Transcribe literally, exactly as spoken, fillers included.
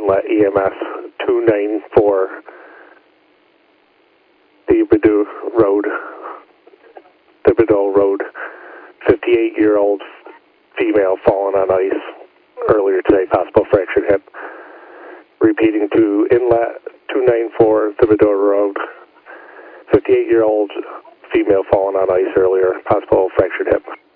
Inlet E M S two nine four Thibodaux Road, Thibodaux Road, fifty-eight-year-old female fallen on ice earlier today, possible fractured hip. Repeating to Inlet two nine four Thibodaux Road, fifty-eight-year-old female fallen on ice earlier, possible fractured hip.